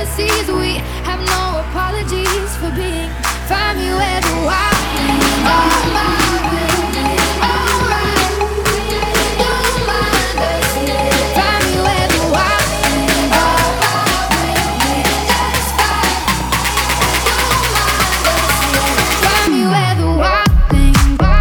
policies. We have no apologies for being. Find me where the wild things are. Alright, don't mind us. Find me where the wild things are. That's fine. Don't mind us. Find me where the wild things are.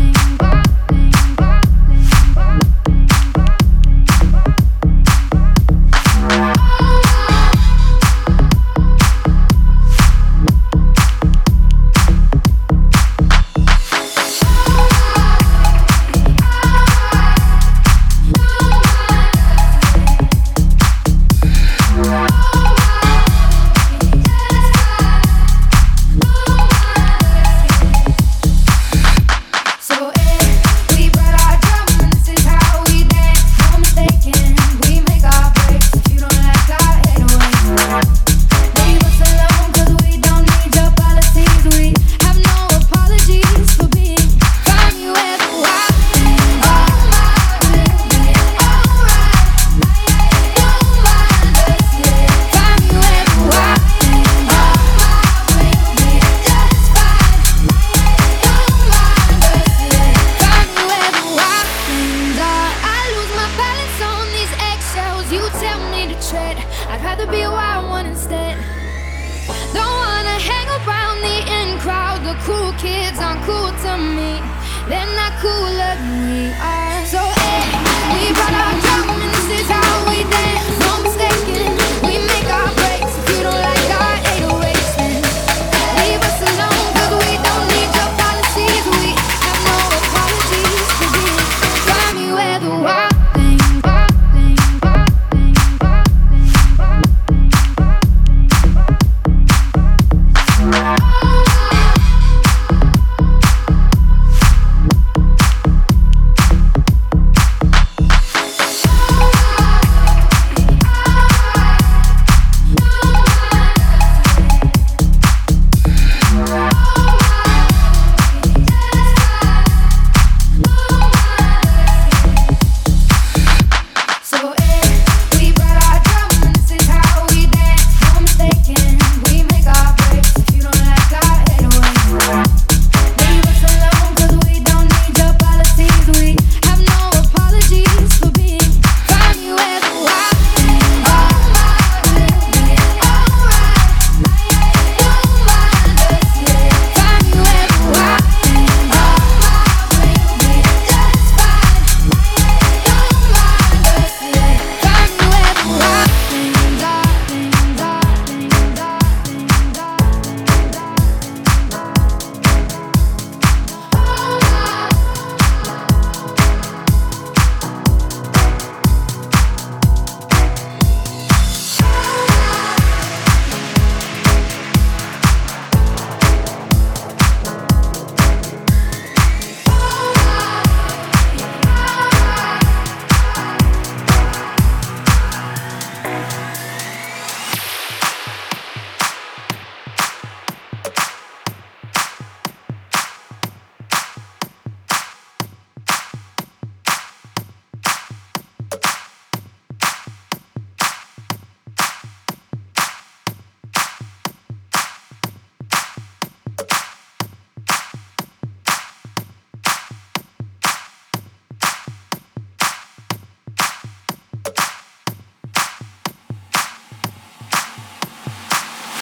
I'd rather be a wild one instead. Don't wanna hang around the in crowd. The cool kids aren't cool to me. They're not cooler than we are.